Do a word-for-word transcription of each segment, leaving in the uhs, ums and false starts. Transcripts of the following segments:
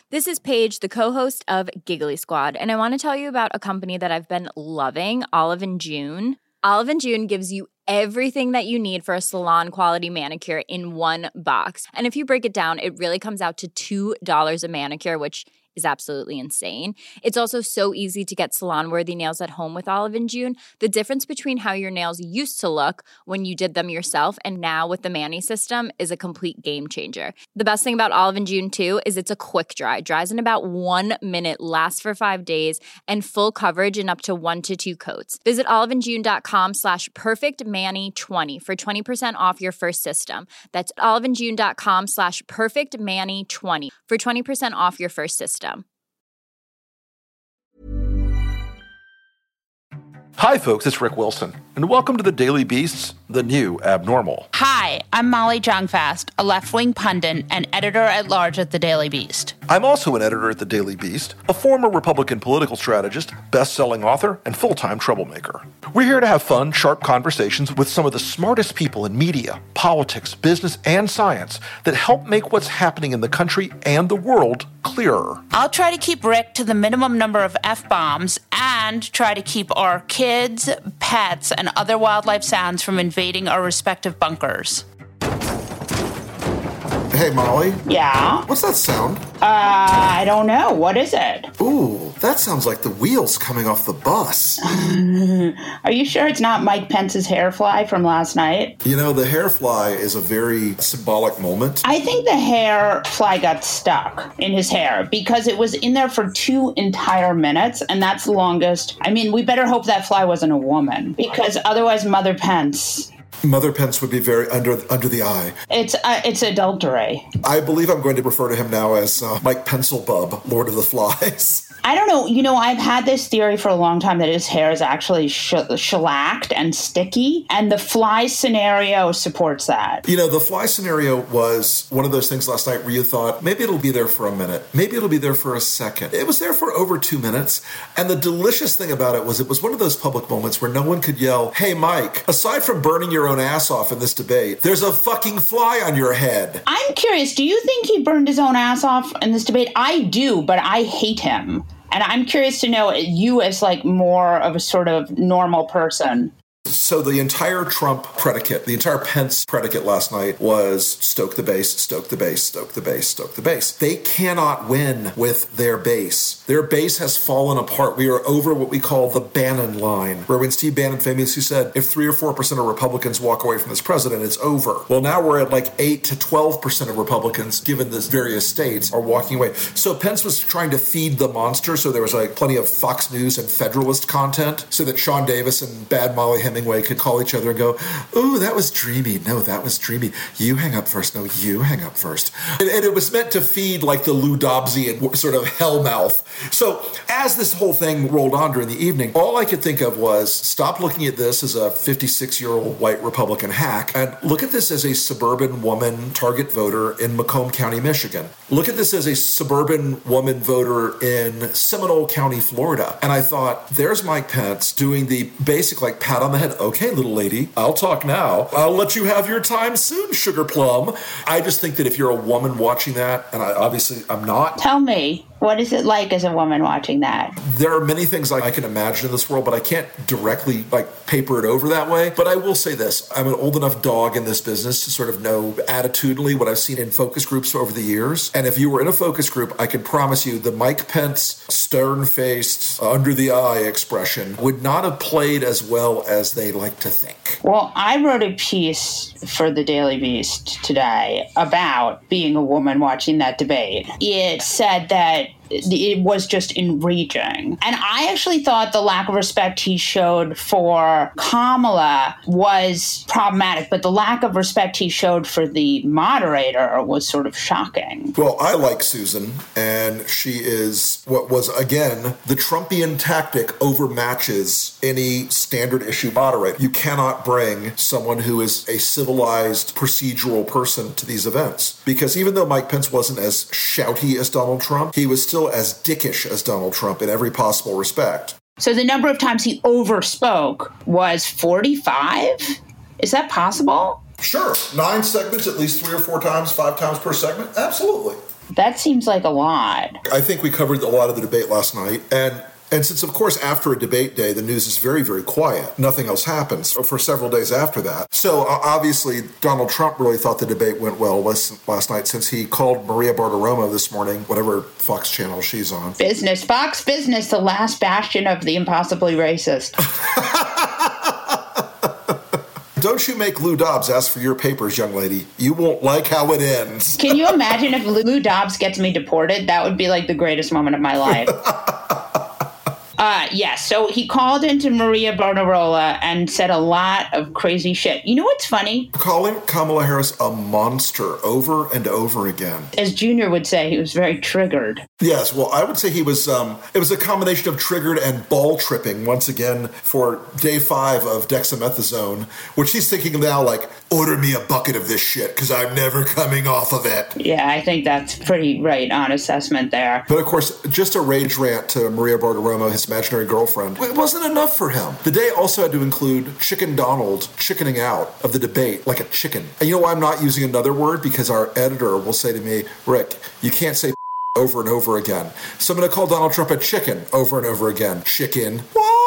This is Paige, the co-host of Giggly Squad, and I want to tell you about a company that I've been loving, Olive and June. Olive and June gives you everything that you need for a salon-quality manicure in one box. And if you break it down, it really comes out to two dollars a manicure, which is absolutely insane. It's also so easy to get salon-worthy nails at home with Olive and June. The difference between how your nails used to look when you did them yourself and now with the Mani system is a complete game changer. The best thing about Olive and June, too, is it's a quick dry. Dries in about one minute, lasts for five days, and full coverage in up to one to two coats. Visit oliveandjune.com slash perfectmani20 for twenty percent off your first system. That's oliveandjune.com slash perfectmani20 for twenty percent off your first system. Hi, folks, it's Rick Wilson, and welcome to the Daily Beast's The New Abnormal. Hi, I'm Molly Jong-Fast, a left-wing pundit and editor-at-large at The Daily Beast. I'm also an editor at The Daily Beast, a former Republican political strategist, best-selling author, and full-time troublemaker. We're here to have fun, sharp conversations with some of the smartest people in media, politics, business, and science that help make what's happening in the country and the world clearer. I'll try to keep Rick to the minimum number of F-bombs and try to keep our kids, pets, and other wildlife sounds from invading our respective bunkers. Hey, Molly. Yeah? What's that sound? Uh, I don't know. What is it? Ooh, that sounds like the wheels coming off the bus. Are you sure it's not Mike Pence's hair fly from last night? You know, the hair fly is a very symbolic moment. I think the hair fly got stuck in his hair because it was in there for two entire minutes, and that's the longest. I mean, we better hope that fly wasn't a woman, because otherwise Mother Pence... Mother Pence would be very under under the eye. It's uh, it's adultery. I believe I'm going to refer to him now as uh, Mike Pencilbub, Lord of the Flies. I don't know. You know, I've had this theory for a long time that his hair is actually sh- shellacked and sticky, and the fly scenario supports that. You know, the fly scenario was one of those things last night where you thought, maybe it'll be there for a minute. Maybe it'll be there for a second. It was there for over two minutes, and the delicious thing about it was it was one of those public moments where no one could yell, hey, Mike, aside from burning your own ass off in this debate, there's a fucking fly on your head. I'm curious, do you think he burned his own ass off in this debate? I do, but I hate him. And I'm curious to know, you as like more of a sort of normal person. So the entire Trump predicate, the entire Pence predicate last night was stoke the base, stoke the base, stoke the base, stoke the base. They cannot win with their base. Their base has fallen apart. We are over what we call the Bannon line, where when Steve Bannon famously said, if three or four percent of Republicans walk away from this president, it's over. Well, now we're at like eight to twelve percent of Republicans, given the various states, are walking away. So Pence was trying to feed the monster, so there was like plenty of Fox News and Federalist content, so that Sean Davis and Bad Molly Hemingway could call each other and go, ooh, that was dreamy. No, that was dreamy. You hang up first. No, you hang up first. And, and it was meant to feed like the Lou Dobbsian sort of hellmouth. So as this whole thing rolled on during the evening, all I could think of was stop looking at this as a fifty-six-year-old white Republican hack and look at this as a suburban woman target voter in Macomb County, Michigan. Look at this as a suburban woman voter in Seminole County, Florida. And I thought, there's Mike Pence doing the basic like pat on the head. Okay, little lady, I'll talk now. I'll let you have your time soon, sugar plum. I just think that if you're a woman watching that, and I obviously I'm not. Tell me. What is it like as a woman watching that? There are many things I can imagine in this world, but I can't directly like paper it over that way. But I will say this. I'm an old enough dog in this business to sort of know attitudinally what I've seen in focus groups over the years. And if you were in a focus group, I can promise you the Mike Pence stern-faced, under the eye expression would not have played as well as they like to think. Well, I wrote a piece for the Daily Beast today about being a woman watching that debate. It said that it was just enraging. And I actually thought the lack of respect he showed for Kamala was problematic, but the lack of respect he showed for the moderator was sort of shocking. Well, I like Susan, and she is what was, again, the Trumpian tactic overmatches any standard issue moderator. You cannot bring someone who is a civilized, procedural person to these events. Because even though Mike Pence wasn't as shouty as Donald Trump, he was still as dickish as Donald Trump in every possible respect. So the number of times he overspoke was forty-five? Is that possible? Sure. Nine segments, at least three or four times, five times per segment. Absolutely. That seems like a lot. I think we covered a lot of the debate last night, and And since, of course, after a debate day, the news is very, very quiet. Nothing else happens for several days after that. So, uh, obviously, Donald Trump really thought the debate went well last, last night, since he called Maria Bartiromo this morning, whatever Fox channel she's on. Business. Fox Business, the last bastion of the impossibly racist. Don't you make Lou Dobbs ask for your papers, young lady. You won't like how it ends. Can you imagine if Lou Dobbs gets me deported? That would be like the greatest moment of my life. Uh, yes, so he called into Maria Bartiromo and said a lot of crazy shit. You know what's funny? Calling Kamala Harris a monster over and over again. As Junior would say, he was very triggered. Yes, well, I would say he was, um, it was a combination of triggered and ball tripping once again for day five of dexamethasone, which he's thinking now like, order me a bucket of this shit because I'm never coming off of it. Yeah, I think that's pretty right on assessment there. But of course, just a rage rant to Maria Bartiromo, his imaginary girlfriend, it wasn't enough for him. The day also had to include Chicken Donald chickening out of the debate like a chicken. And you know why I'm not using another word? Because our editor will say to me, Rick, you can't say over and over again. So I'm going to call Donald Trump a chicken over and over again. Chicken.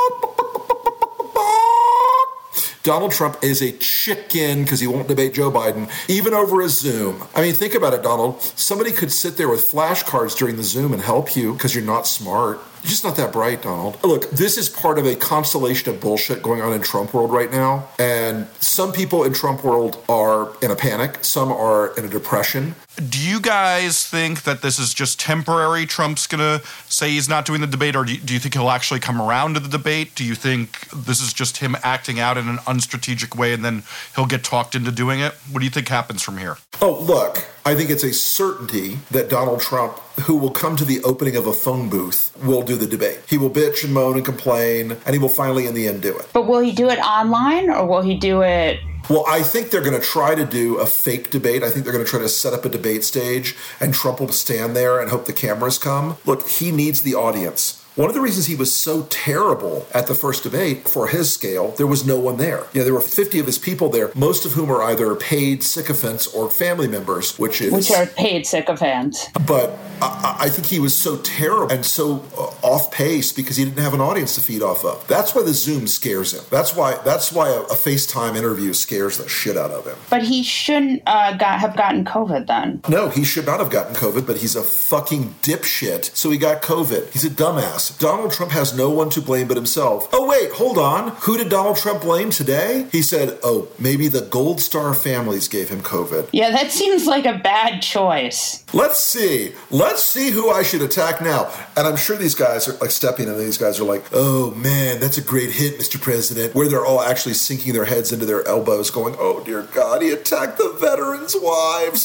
Donald Trump is a chicken because he won't debate Joe Biden, even over a Zoom. I mean, think about it, Donald. Somebody could sit there with flashcards during the Zoom and help you because you're not smart. You're just not that bright, Donald. Look, this is part of a constellation of bullshit going on in Trump world right now. And some people in Trump world are in a panic. Some are in a depression. Do you guys think that this is just temporary? Trump's going to say he's not doing the debate, or do you, do you think he'll actually come around to the debate? Do you think this is just him acting out in an unstrategic way and then he'll get talked into doing it? What do you think happens from here? Oh, look, I think it's a certainty that Donald Trump, who will come to the opening of a phone booth, will do the debate. He will bitch and moan and complain, and he will finally, in the end, do it. But will he do it online, or will he do it... Well, I think they're going to try to do a fake debate. I think they're going to try to set up a debate stage, and Trump will stand there and hope the cameras come. Look, he needs the audience. One of the reasons he was so terrible at the first debate, for his scale, there was no one there. You know, there were fifty of his people there, most of whom are either paid sycophants or family members, which is... Which are paid sycophants. But I, I think he was so terrible and so uh, off pace because he didn't have an audience to feed off of. That's why the Zoom scares him. That's why That's why a, a FaceTime interview scares the shit out of him. But he shouldn't uh, got, have gotten COVID then. No, he should not have gotten COVID, but he's a fucking dipshit, so he got COVID. He's a dumbass. Donald Trump has no one to blame but himself. Oh, wait, hold on. Who did Donald Trump blame today? He said, oh, maybe the Gold Star families gave him COVID. Yeah, that seems like a bad choice. Let's see. Let's see who I should attack now. And I'm sure these guys are like stepping in, and these guys are like, oh, man, that's a great hit, Mister President, where they're all actually sinking their heads into their elbows going, oh, dear God, he attacked the veterans' wives.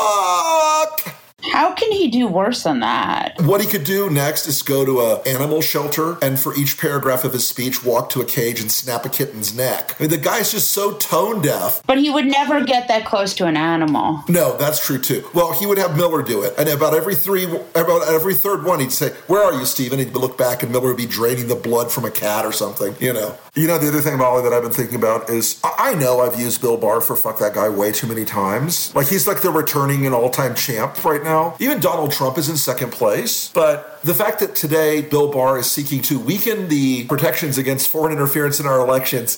Fuck! How can he do worse than that? What he could do next is go to an animal shelter and for each paragraph of his speech, walk to a cage and snap a kitten's neck. I mean, the guy's just so tone deaf. But he would never get that close to an animal. No, that's true too. Well, he would have Miller do it. And about every three, about every third one, he'd say, where are you, Stephen? He'd look back and Miller would be draining the blood from a cat or something, you know. You know, the other thing, Molly, that I've been thinking about is, I know I've used Bill Barr for fuck that guy way too many times. Like, he's like the returning and all-time champ right now. Even Donald Trump is in second place. But the fact that today Bill Barr is seeking to weaken the protections against foreign interference in our elections.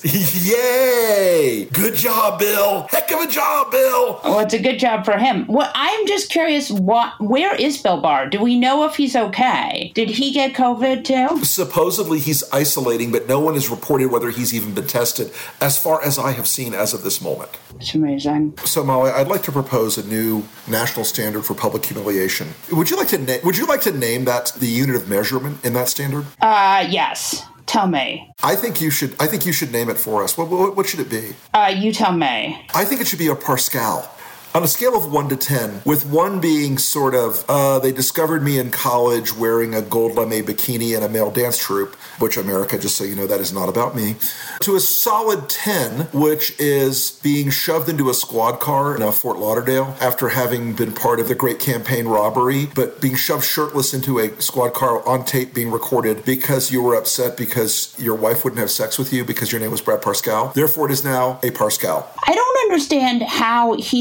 Yay! Good job, Bill. Heck of a job, Bill. Well, it's a good job for him. Well, I'm just curious, what, where is Bill Barr? Do we know if he's okay? Did he get COVID too? Supposedly he's isolating, but no one has reported whether he's even been tested, as far as I have seen as of this moment. It's amazing. So, Molly, I'd like to propose a new national standard for public humiliation. Would you like to na- Would you like to name that the unit of measurement in that standard? Uh, yes. Tell me. I think you should. I think you should name it for us. What, what, what should it be? Uh, you tell me. I think it should be a Pascal. On a scale of one to ten, with one being sort of, uh, they discovered me in college wearing a gold lame bikini and a male dance troupe, which America, just so you know, that is not about me, to a solid ten, which is being shoved into a squad car in uh, Fort Lauderdale after having been part of the Great Campaign robbery, but being shoved shirtless into a squad car on tape being recorded because you were upset because your wife wouldn't have sex with you because your name was Brad Pascal. Therefore, it is now a Pascal. I don't understand how he said he's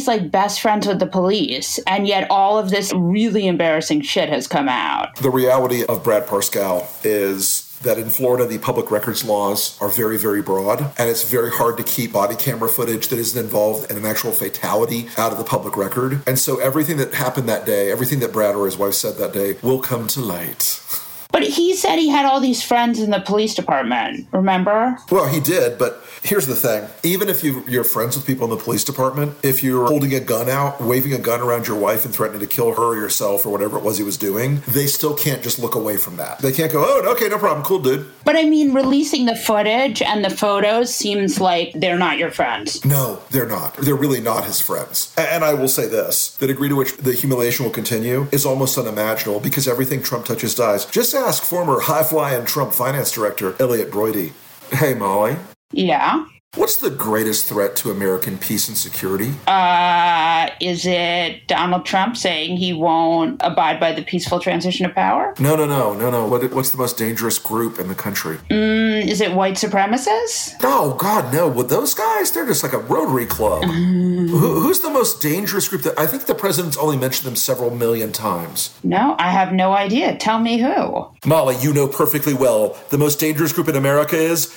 he's like best friends with the police, and yet all of this really embarrassing shit has come out. The reality of Brad Parscale is that in Florida, the public records laws are very, very broad, and it's very hard to keep body camera footage that isn't involved in an actual fatality out of the public record. And so everything that happened that day, everything that Brad or his wife said that day, will come to light. But he said he had all these friends in the police department, remember? Well, he did, but here's the thing. Even if you, you're friends with people in the police department, if you're holding a gun out, waving a gun around your wife and threatening to kill her or yourself or whatever it was he was doing, they still can't just look away from that. They can't go, oh, okay, no problem, cool, dude. But I mean, releasing the footage and the photos seems like they're not your friends. No, they're not. They're really not his friends. And I will say this, the degree to which the humiliation will continue is almost unimaginable because everything Trump touches dies. Just ask former high-flying Trump finance director Elliot Broidy. Hey, Molly. Yeah? What's the greatest threat to American peace and security? Uh, is it Donald Trump saying he won't abide by the peaceful transition of power? No, no, no, no, no. What, what's the most dangerous group in the country? Mm, is it white supremacists? No, God, no. With those guys, they're just like a Rotary Club. Mm. Who, who's the most dangerous group? That I think the president's only mentioned them several million times. No, I have no idea. Tell me who. Molly, you know perfectly well. The most dangerous group in America is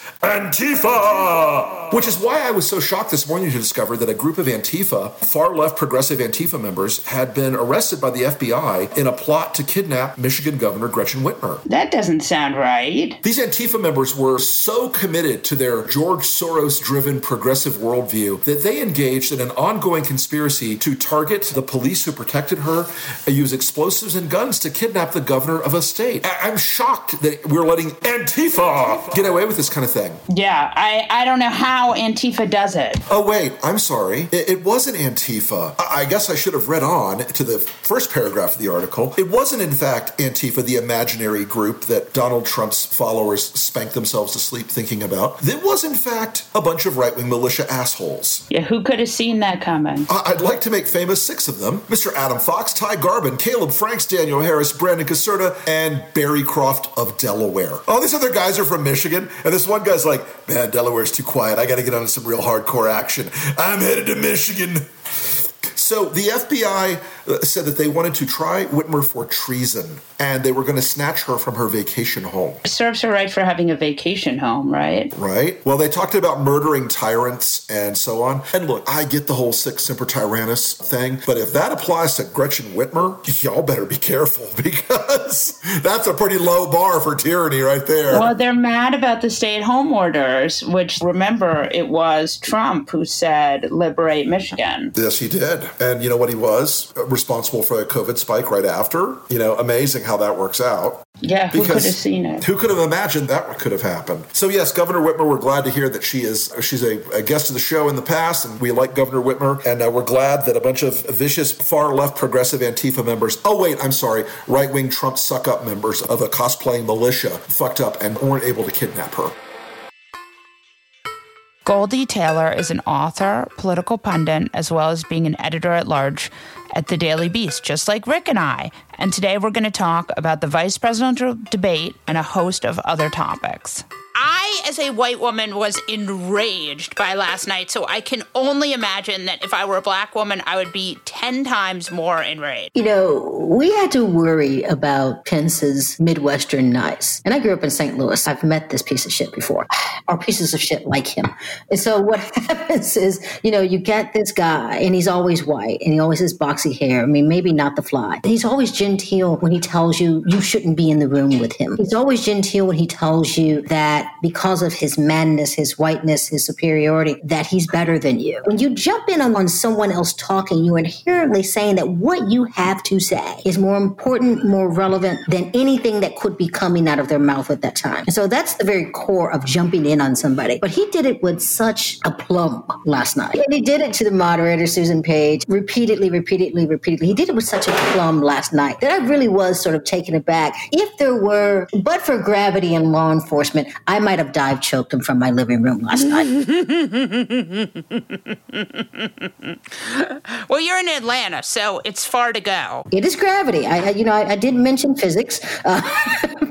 Antifa! Which is why I was so shocked this morning to discover that a group of Antifa, far-left progressive Antifa members, had been arrested by the F B I in a plot to kidnap Michigan Governor Gretchen Whitmer. That doesn't sound right. These Antifa members were so committed to their George Soros-driven progressive worldview that they engaged in an ongoing conspiracy to target the police who protected her, use explosives and guns to kidnap the governor of a state. I- I'm shocked that we're letting Antifa get away with this kind of thing. Yeah, I, I don't know how How Antifa does it. Oh, wait, I'm sorry. It, it wasn't Antifa. I, I guess I should have read on to the first paragraph of the article. It wasn't, in fact, Antifa, the imaginary group that Donald Trump's followers spank themselves to sleep thinking about. It was, in fact, a bunch of right-wing militia assholes. Yeah, who could have seen that coming? I- I'd like to make famous six of them. Mister Adam Fox, Ty Garbin, Caleb Franks, Daniel Harris, Brandon Caserta, and Barry Croft of Delaware. All these other guys are from Michigan, and this one guy's like, man, Delaware's too quiet. I got to get on some real hardcore action. I'm headed to Michigan. So the F B I said that they wanted to try Whitmer for treason, and they were going to snatch her from her vacation home. It serves her right for having a vacation home, right? Right. Well, they talked about murdering tyrants and so on. And look, I get the whole sic semper tyrannis thing, but if that applies to Gretchen Whitmer, y'all better be careful because that's a pretty low bar for tyranny right there. Well, they're mad about the stay-at-home orders, which, remember, it was Trump who said, liberate Michigan. Yes, he did. And you know what he was? Responsible for a COVID spike right after. You know, amazing how that works out. Yeah, who Because could have seen it? Who could have imagined that could have happened? So yes, Governor Whitmer, we're glad to hear that she is she's a, a guest of the show in the past, and we like Governor Whitmer, and uh, we're glad that a bunch of vicious far-left progressive Antifa members, oh wait, I'm sorry, right-wing Trump suck-up members of a cosplaying militia fucked up and weren't able to kidnap her. Goldie Taylor is an author, political pundit, as well as being an editor-at-large at The Daily Beast, just like Rick and I. And today we're going to talk about the vice presidential debate and a host of other topics. I, as a white woman, was enraged by last night, so I can only imagine that if I were a black woman, I would be ten times more enraged. You know, we had to worry about Pence's Midwestern nice. And I grew up in Saint Louis. I've met this piece of shit before, or pieces of shit like him. And so what happens is, you know, you get this guy, and he's always white, and he always has boxy hair. I mean, maybe not the fly. He's always genteel when he tells you you shouldn't be in the room with him. He's always genteel when he tells you that because of his madness, his whiteness, his superiority, that he's better than you. When you jump in on someone else talking, you're inherently saying that what you have to say is more important, more relevant than anything that could be coming out of their mouth at that time. And so that's the very core of jumping in on somebody. But he did it with such aplomb last night. And he did it to the moderator, Susan Page, repeatedly, repeatedly, repeatedly. He did it with such aplomb last night that I really was sort of taken aback. If there were, but for gravity and law enforcement, I might have dive choked him from my living room last night. Well, you're in Atlanta, so it's far to go. It is gravity. I, I you know, I, I did mention physics. Uh,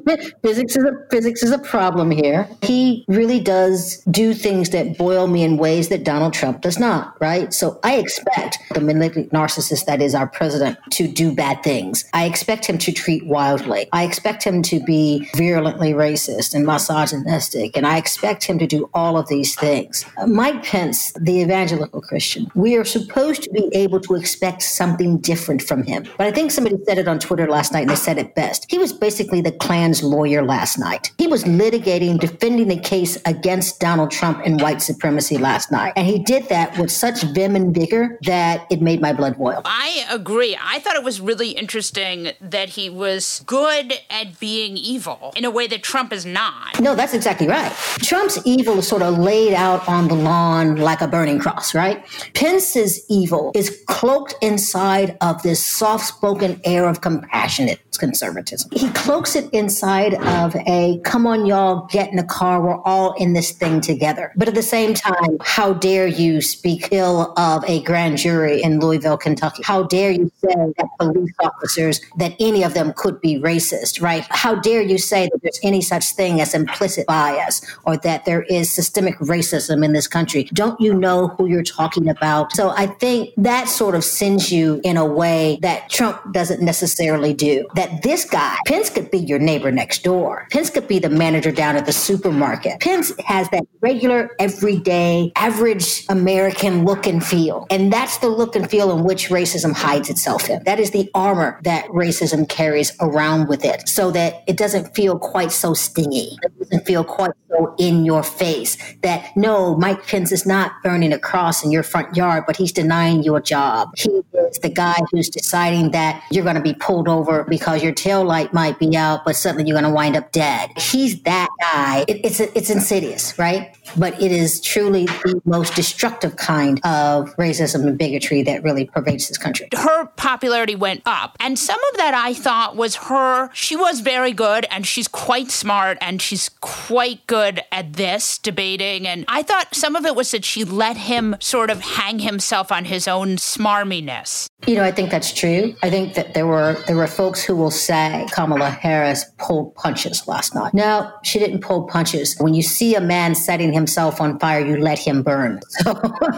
physics is a physics is a problem here. He really does do things that boil me in ways that Donald Trump does not, right? So I expect the malignant narcissist that is our president to do bad things. I expect him to treat wildly. I expect him to be virulently racist and misogynistic, and I expect him to do all of these things. Mike Pence, the evangelical Christian, we are supposed to be able to expect something different from him. But I think somebody said it on Twitter last night, and they said it best. He was basically the Klan's lawyer last night. He was litigating, defending the case against Donald Trump and white supremacy last night. And he did that with such vim and vigor that it made my blood boil. I agree. I thought it was really interesting that he was good at being evil in a way that Trump is not. No, that's exactly right. Trump's evil is sort of laid out on the lawn like a burning cross, right? Pence's evil is cloaked inside of this soft-spoken air of compassionate conservatism. He cloaks it inside of a, come on, y'all, get in the car, we're all in this thing together. But at the same time, how dare you speak ill of a grand jury in Louisville, Kentucky? How dare you say that police officers, that any of them could be racist, right? How dare you say that there's any such thing as implicit bias or that there is systemic racism in this country? Don't you know who you're talking about? So I think that sort of sends you in a way that Trump doesn't necessarily do. That this guy, Pence could be your neighbor next door. Pence could be the manager down at the supermarket. Pence has that regular, everyday, average American look and feel. And that's the look and feel in which racism hides itself in. That is the armor that racism carries around with it so that it doesn't feel quite so stingy. It doesn't feel quite so in your face. That, no, Mike Pence is not burning a cross in your front yard, but he's denying you a job. He is the guy who's deciding that you're going to be pulled over because your tail light might be out, but suddenly you're going to wind up dead. He's that guy. It, it's it's insidious, right? But it is truly the most destructive kind of racism and bigotry that really pervades this country. Her popularity went up. And some of that I thought was her. She was very good and she's quite smart and she's quite good at this debating. And I thought some of it was that she let him sort of hang himself on his own smarminess. You know, I think that's true. I think that there were there were folks who will say Kamala Harris pulled punches last night. No, she didn't pull punches. When you see a man setting himself on fire, you let him burn. So,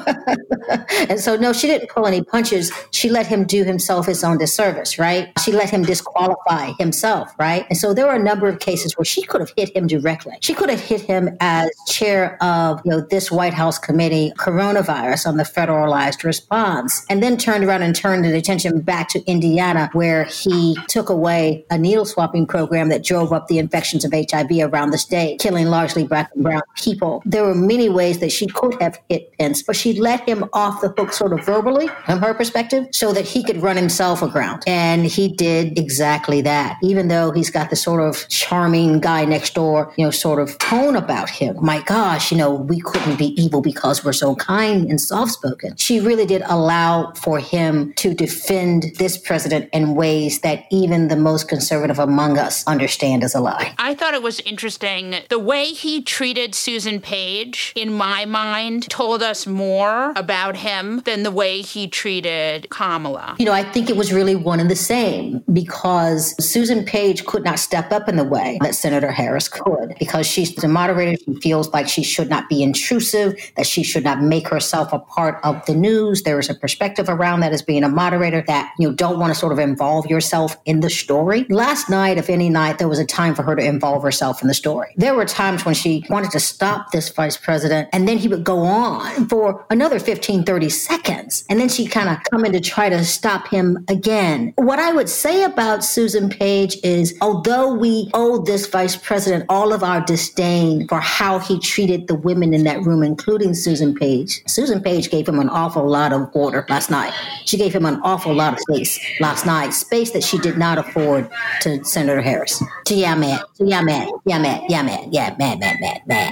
and so, no, she didn't pull any punches. She let him do himself his own disservice, right? She let him disqualify himself, right? And so there were a number of cases where she could have hit him directly. She could have hit him as chair of, you know, this White House committee, coronavirus on the federalized response, and then turned around and turned the attention back to Indiana, where he took away a needle swapping program that drove up the infections of H I V around the state, killing largely black and brown people. There were many ways that she could have hit Pence, but she let him off the hook sort of verbally, from her perspective, so that he could run himself aground. And he did exactly that, even though he's got the sort of charming guy next door, you know, sort of tone about him. My gosh, you know, we couldn't be evil because we're so kind and soft-spoken. She really did allow for him to defend this president in ways that even the most conservative among us understand as a lie. I thought it was interesting. The way he treated Susan Page, in my mind, told us more about him than the way he treated Kamala. You know, I think it was really one and the same, because Susan Page could not step up in the way that Senator Harris could, because she's the moderator. She feels like she should not be intrusive, that she should not make herself a part of the news. There is a perspective around that as being a moderator that you don't want to sort of involve yourself in the story. Last night, if any night, there was a time for her to involve herself in the story. There were times when she wanted to stop this vice president, and then he would go on for another fifteen, thirty seconds. And then she'd kind of come in to try to stop him again. What I would say about Susan Page is, although we owe this vice president all of our disdain for how he treated the women in that room, including Susan Page, Susan Page gave him an awful lot of order last night. She gave him an awful lot of space last night, space that she did not afford to Senator Harris. So yeah, man. So yeah, man. Yeah, man. Yeah, man. Yeah, man, man, man, man.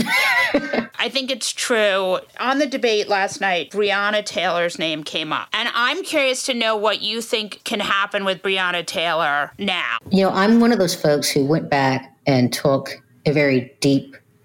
I think it's true. On the debate last night, Breonna Taylor's name came up. And I'm curious to know what you think can happen with Breonna Taylor now. You know, I'm one of those folks who went back and took a very deep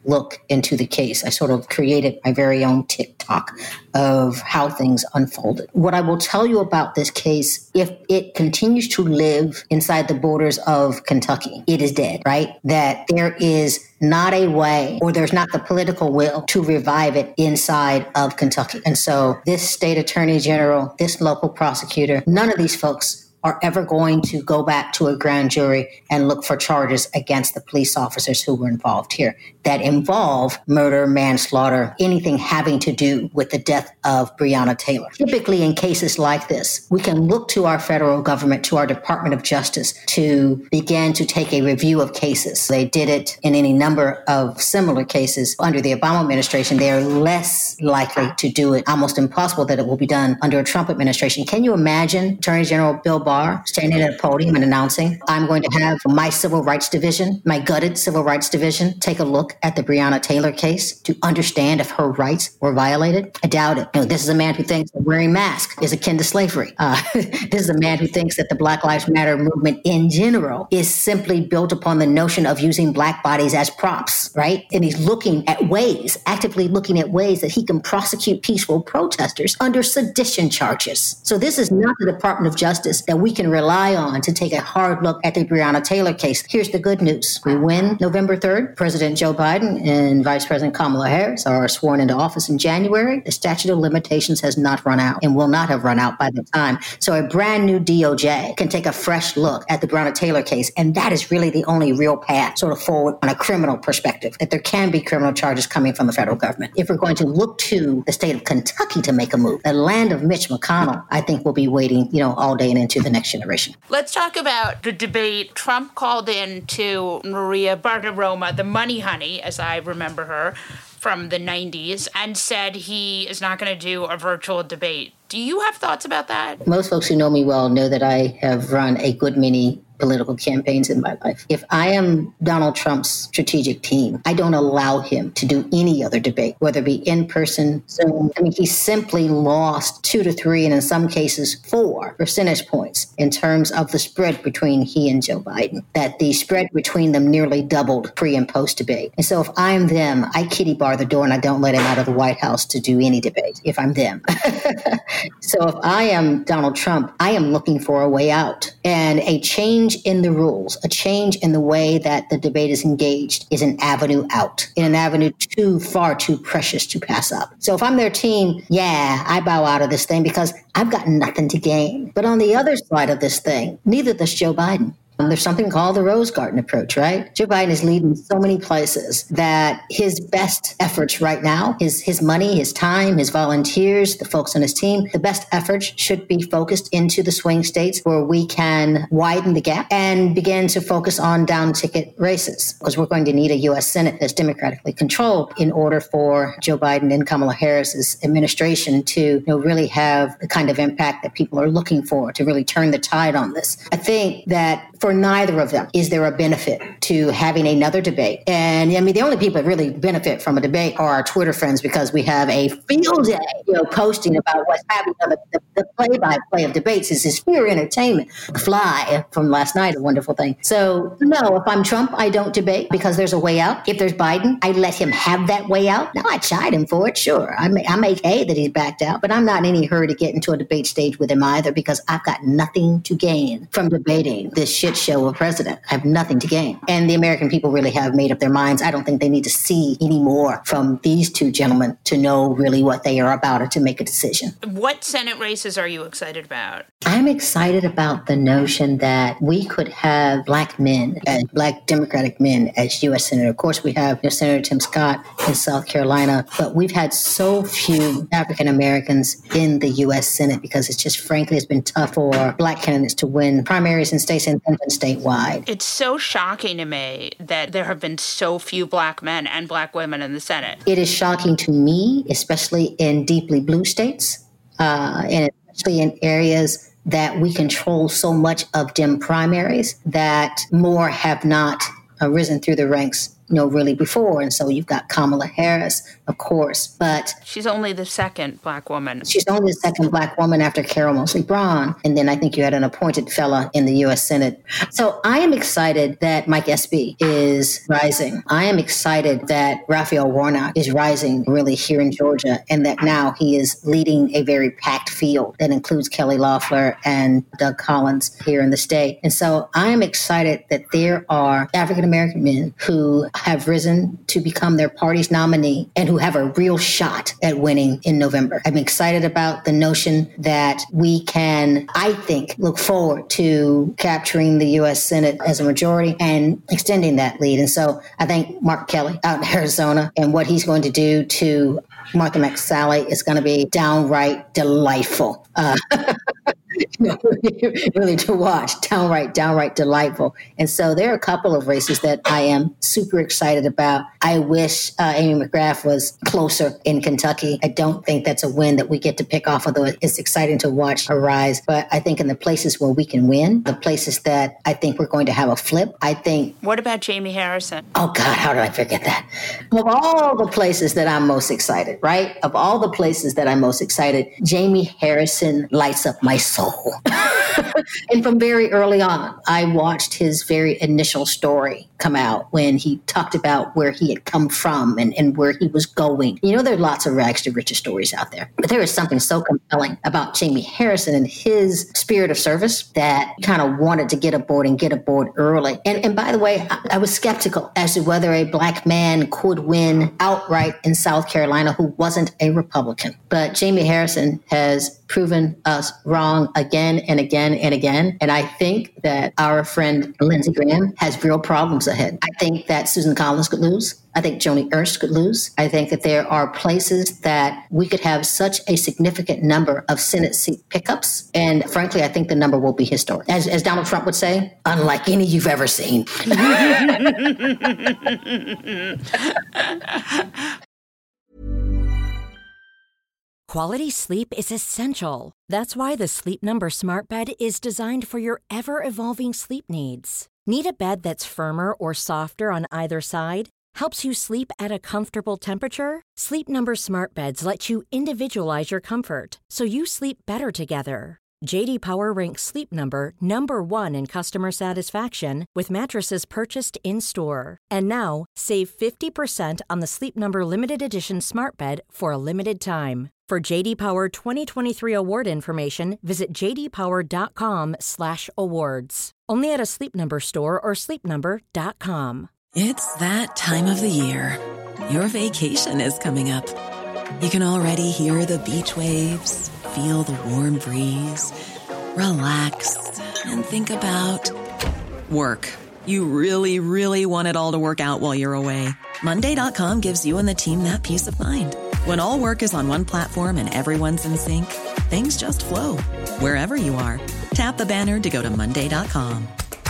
look into the case. I sort of created my very own TikTok of how things unfolded. What I will tell you about this case, if it continues to live inside the borders of Kentucky, it is dead, right? That there is not a way, or there's not the political will to revive it inside of Kentucky. And so this state attorney general, this local prosecutor, none of these folks are ever going to go back to a grand jury and look for charges against the police officers who were involved here that involve murder, manslaughter, anything having to do with the death of Breonna Taylor. Typically in cases like this, we can look to our federal government, to our Department of Justice, to begin to take a review of cases. They did it in any number of similar cases under the Obama administration. They are less likely to do it, almost impossible that it will be done under a Trump administration. Can you imagine Attorney General Bill Barr standing at a podium and announcing, I'm going to have my Civil Rights Division, my gutted Civil Rights Division, take a look at the Breonna Taylor case to understand if her rights were violated? I doubt it. You know, this is a man who thinks that wearing masks is akin to slavery. Uh, this is a man who thinks that the Black Lives Matter movement in general is simply built upon the notion of using black bodies as props, right? And he's looking at ways, actively looking at ways that he can prosecute peaceful protesters under sedition charges. So this is not the Department of Justice that we can rely on to take a hard look at the Breonna Taylor case. Here's the good news. We win November third. President Joe Biden and Vice President Kamala Harris are sworn into office in January. The statute of limitations has not run out and will not have run out by the time. So a brand new D O J can take a fresh look at the Breonna Taylor case. And that is really the only real path sort of forward on a criminal perspective, that there can be criminal charges coming from the federal government. If we're going to look to the state of Kentucky to make a move, the land of Mitch McConnell, I think will be waiting, you know, all day and into the next generation. Let's talk about the debate. Trump called in to Maria Bartiromo, the money honey, as I remember her, from the nineties, and said he is not going to do a virtual debate. Do you have thoughts about that? Most folks who know me well know that I have run a good many political campaigns in my life. If I am Donald Trump's strategic team, I don't allow him to do any other debate, whether it be in person, Zoom. I mean, he simply lost two to three, and in some cases, four percentage points in terms of the spread between he and Joe Biden, that the spread between them nearly doubled pre and post debate. And so if I'm them, I kitty bar the door and I don't let him out of the White House to do any debate if I'm them. So if I am Donald Trump, I am looking for a way out, and a change in the rules, a change in the way that the debate is engaged is an avenue out, in an avenue too far too precious to pass up. So if I'm their team, yeah, I bow out of this thing because I've got nothing to gain. But on the other side of this thing, neither does Joe Biden. Um, there's something called the Rose Garden approach, right? Joe Biden is leading so many places that his best efforts right now, his his money, his time, his volunteers, the folks on his team, the best efforts should be focused into the swing states where we can widen the gap and begin to focus on down ticket races, because we're going to need a U S Senate that's democratically controlled in order for Joe Biden and Kamala Harris's administration to, you know, really have the kind of impact that people are looking for, to really turn the tide on this. I think that for neither of them is there a benefit to having another debate. And I mean, the only people that really benefit from a debate are our Twitter friends, because we have a field day, you know, posting about what's happening. The, the, the play-by-play of debates is this pure entertainment. The Fly from last night, a wonderful thing. So no, if I'm Trump, I don't debate because there's a way out. If there's Biden, I let him have that way out. Now I chide him for it, sure. I, may, I make hay that he's backed out, but I'm not in any hurry to get into a debate stage with him either, because I've got nothing to gain from debating this shit show of president. I have nothing to gain. And the American people really have made up their minds. I don't think they need to see any more from these two gentlemen to know really what they are about or to make a decision. What Senate races are you excited about? I'm excited about the notion that we could have black men, uh, black Democratic men as U S Senator. Of course, we have you know, Senator Tim Scott in South Carolina, but we've had so few African Americans in the U S Senate because it's just, frankly, it's been tough for black candidates to win primaries in states and statewide. It's so shocking to me that there have been so few black men and black women in the Senate. It is shocking to me, especially in deeply blue states, uh, and especially in areas that we control so much of Dem primaries, that more have not uh, risen through the ranks you know, really before. And so you've got Kamala Harris, of course, but she's only the second black woman. She's only the second black woman after Carol Moseley Braun. And then I think you had an appointed fella in the U S Senate. So I am excited that Mike Espy is rising. I am excited that Raphael Warnock is rising really here in Georgia, and that now he is leading a very packed field that includes Kelly Loeffler and Doug Collins here in the state. And so I am excited that there are African-American men who have risen to become their party's nominee and who have a real shot at winning in November. I'm excited about the notion that we can, I think, look forward to capturing the U S Senate as a majority and extending that lead. And so I think Mark Kelly out in Arizona and what he's going to do to Martha McSally is going to be downright delightful. Uh, really to watch, downright, downright delightful. And so there are a couple of races that I am super excited about. I wish uh, Amy McGrath was closer in Kentucky. I don't think that's a win that we get to pick off, although it's exciting to watch her rise. But I think in the places where we can win, the places that I think we're going to have a flip, I think... What about Jamie Harrison? Oh, God, how did I forget that? Of all the places that I'm most excited, right? Of all the places that I'm most excited, Jamie Harrison lights up my soul. And from very early on, I watched his very initial story come out when he talked about where he had come from and, and where he was going. You know, there are lots of rags to riches stories out there, but there is something so compelling about Jamie Harrison and his spirit of service that kind of wanted to get aboard and get aboard early. And, and by the way, I, I was skeptical as to whether a black man could win outright in South Carolina who wasn't a Republican. But Jamie Harrison has proven us wrong again and again and again. And I think that our friend Lindsey Graham has real problems ahead. I think that Susan Collins could lose. I think Joni Ernst could lose. I think that there are places that we could have such a significant number of Senate seat pickups. And frankly, I think the number will be historic. As, as Donald Trump would say, unlike any you've ever seen. Quality sleep is essential. That's why the Sleep Number Smart Bed is designed for your ever-evolving sleep needs. Need a bed that's firmer or softer on either side? Helps you sleep at a comfortable temperature? Sleep Number Smart Beds let you individualize your comfort, so you sleep better together. J D Power ranks Sleep Number number one in customer satisfaction with mattresses purchased in-store. And now, save fifty percent on the Sleep Number Limited Edition Smart Bed for a limited time. For J D Power twenty twenty-three award information, visit jdpower.com slash awards. Only at a Sleep Number store or sleep number dot com. It's that time of the year. Your vacation is coming up. You can already hear the beach waves, feel the warm breeze, relax, and think about work. You really, really want it all to work out while you're away. Monday dot com gives you and the team that peace of mind. When all work is on one platform and everyone's in sync, things just flow. Wherever you are, tap the banner to go to Monday dot com.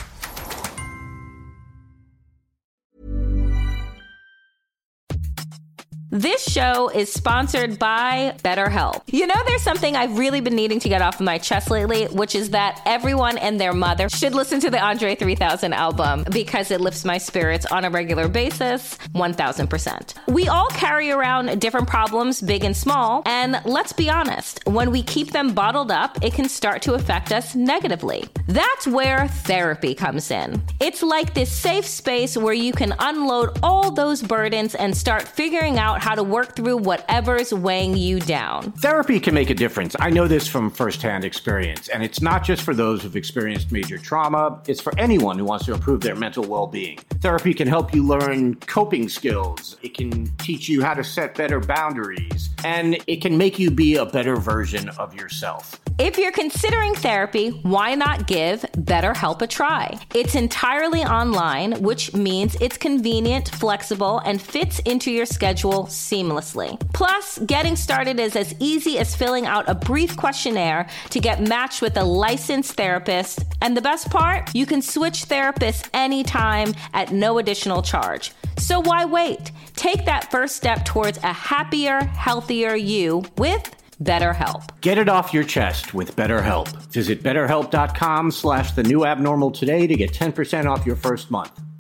This show is sponsored by BetterHelp. You know, there's something I've really been needing to get off of my chest lately, which is that everyone and their mother should listen to the Andre three thousand album because it lifts my spirits on a regular basis, one thousand percent. We all carry around different problems, big and small, and let's be honest, when we keep them bottled up, it can start to affect us negatively. That's where therapy comes in. It's like this safe space where you can unload all those burdens and start figuring out how to work through whatever's weighing you down. Therapy can make a difference. I know this from firsthand experience, and it's not just for those who've experienced major trauma. It's for anyone who wants to improve their mental well-being. Therapy can help you learn coping skills. It can teach you how to set better boundaries, and it can make you be a better version of yourself. If you're considering therapy, why not give BetterHelp a try? It's entirely online, which means it's convenient, flexible, and fits into your schedule seamlessly. Plus, getting started is as easy as filling out a brief questionnaire to get matched with a licensed therapist. And the best part? You can switch therapists anytime at no additional charge. So why wait? Take that first step towards a happier, healthier you with BetterHelp. Get it off your chest with BetterHelp. Visit betterhelp.com slash the new abnormal today to get ten percent off your first month.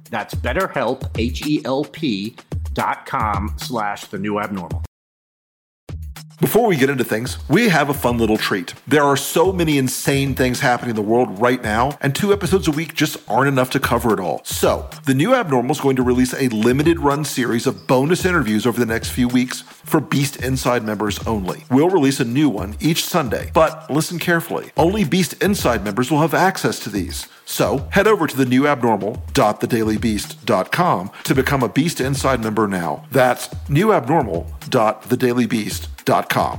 That's BetterHelp, H E L P dot com slash the new abnormal. Before we get into things, we have a fun little treat. There are so many insane things happening in the world right now, and two episodes a week just aren't enough to cover it all. So, the New Abnormal is going to release a limited run series of bonus interviews over the next few weeks for Beast Inside members only. We'll release a new one each Sunday, but listen carefully. Only Beast Inside members will have access to these. So, head over to the new abnormal dot the daily beast dot com to become a Beast Inside member now. That's new abnormal dot the daily beast dot com.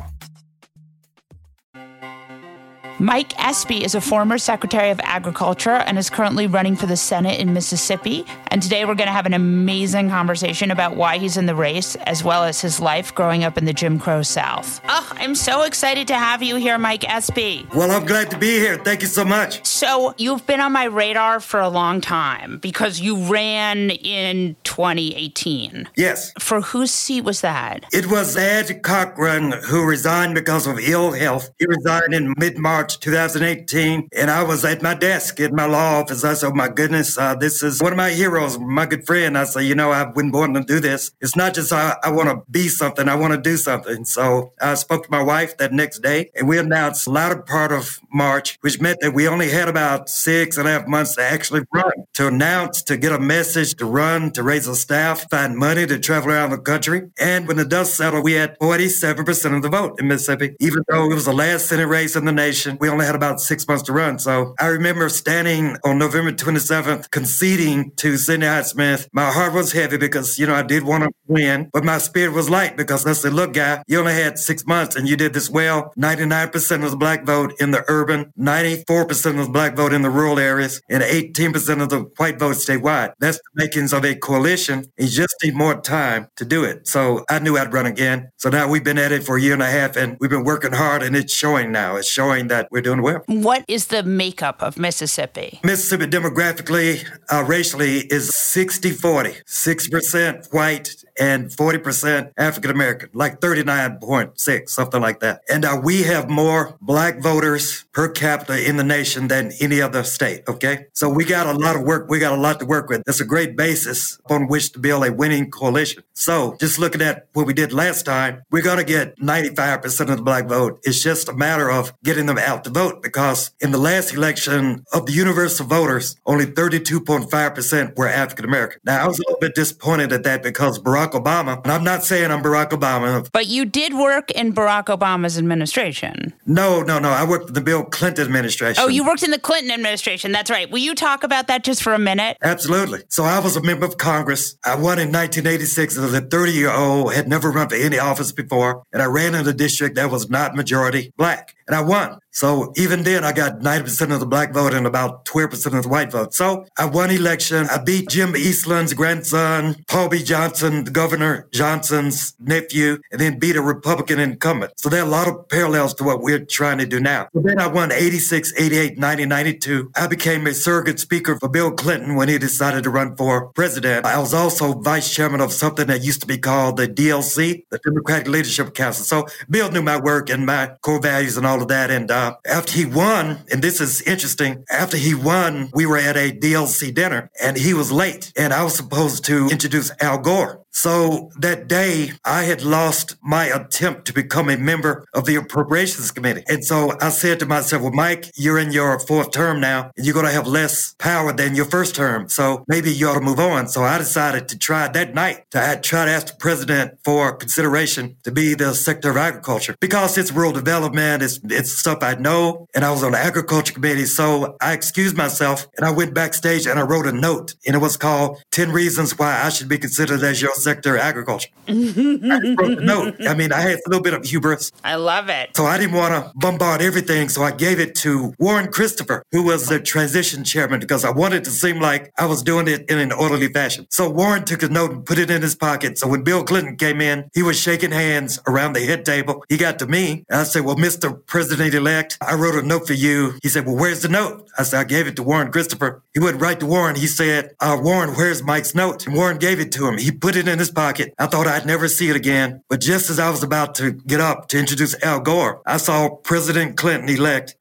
Mike Espy is a former Secretary of Agriculture and is currently running for the Senate in Mississippi. And today we're going to have an amazing conversation about why he's in the race, as well as his life growing up in the Jim Crow South. Oh, I'm so excited to have you here, Mike Espy. Well, I'm glad to be here. Thank you so much. So you've been on my radar for a long time because you ran in twenty eighteen. Yes. For whose seat was that? It was Ed Cochran, who resigned because of ill health. He resigned in mid-March two thousand eighteen, and I was at my desk in my law office. I said, oh my goodness, uh, this is one of my heroes, my good friend. I said, you know, I've been born to do this. It's not just I, I want to be something, I want to do something. So I spoke to my wife that next day, and we announced the latter part of March, which meant that we only had about six and a half months to actually run, to announce, to get a message, to run, to raise a staff, find money, to travel around the country. And when the dust settled, we had forty-seven percent of the vote in Mississippi, even though it was the last Senate race in the nation. We only had about six months to run. So I remember standing on November twenty-seventh, conceding to Sidney Hyde-Smith. My heart was heavy because, you know, I did want to win, but my spirit was light because I said, look, guy, you only had six months and you did this well. ninety-nine percent of the black vote in the urban, ninety-four percent of the black vote in the rural areas, and eighteen percent of the white vote statewide. That's the makings of a coalition. You just need more time to do it. So I knew I'd run again. So now we've been at it for a year and a half, and we've been working hard, and it's showing now. It's showing that we're doing well. What is the makeup of Mississippi? Mississippi demographically, uh, racially, is sixty forty. six percent white and forty percent African American, like thirty-nine point six, something like that. And uh, we have more black voters per capita in the nation than any other state, okay? So we got a lot of work. We got a lot to work with. That's a great basis upon which to build a winning coalition. So just looking at what we did last time, we're going to get ninety-five percent of the black vote. It's just a matter of getting them out to vote, because in the last election of the universal voters, only thirty-two point five percent were African American. Now, I was a little bit disappointed at that because Barack Obama, and I'm not saying I'm Barack Obama. But you did work in Barack Obama's administration. No, no, no. I worked in the Bill Clinton administration. Oh, you worked in the Clinton administration. That's right. Will you talk about that just for a minute? Absolutely. So I was a member of Congress. I won in nineteen eighty-six as a thirty-year-old, had never run for any office before, and I ran in a district that was not majority black, and I won. So even then, I got ninety percent of the black vote and about twelve percent of the white vote. So I won election. I beat Jim Eastland's grandson, Paul B. Johnson, the Governor Johnson's nephew, and then beat a Republican incumbent. So there are a lot of parallels to what we're trying to do now. So then I won eighty-six, eighty-eight, ninety, ninety-two. I became a surrogate speaker for Bill Clinton when he decided to run for president. I was also vice chairman of something that used to be called the D L C, the Democratic Leadership Council. So Bill knew my work and my core values and all of that. And uh, after he won, and this is interesting, after he won, we were at a D L C dinner and he was late and I was supposed to introduce Al Gore. So that day, I had lost my attempt to become a member of the Appropriations Committee. And so I said to myself, well, Mike, you're in your fourth term now, and you're going to have less power than your first term. So maybe you ought to move on. So I decided to try that night to try to ask the president for consideration to be the Secretary of Agriculture, because it's rural development, it's, it's stuff I know, and I was on the Agriculture Committee. So I excused myself, and I went backstage, and I wrote a note, and it was called ten Reasons Why I Should Be Considered as Your Secretary of Agriculture. I just wrote a note. I mean, I had a little bit of hubris. I love it. So I didn't want to bombard everything, so I gave it to Warren Christopher, who was the transition chairman, because I wanted to seem like I was doing it in an orderly fashion. So Warren took a note and put it in his pocket. So when Bill Clinton came in, he was shaking hands around the head table. He got to me, and I said, well, Mister President-elect, I wrote a note for you. He said, well, where's the note? I said, I gave it to Warren Christopher. He went right to Warren. He said, uh, Warren, where's Mike's note? And Warren gave it to him. He put it in his pocket. I thought I'd never see it again. But just as I was about to get up to introduce Al Gore, I saw President Clinton-elect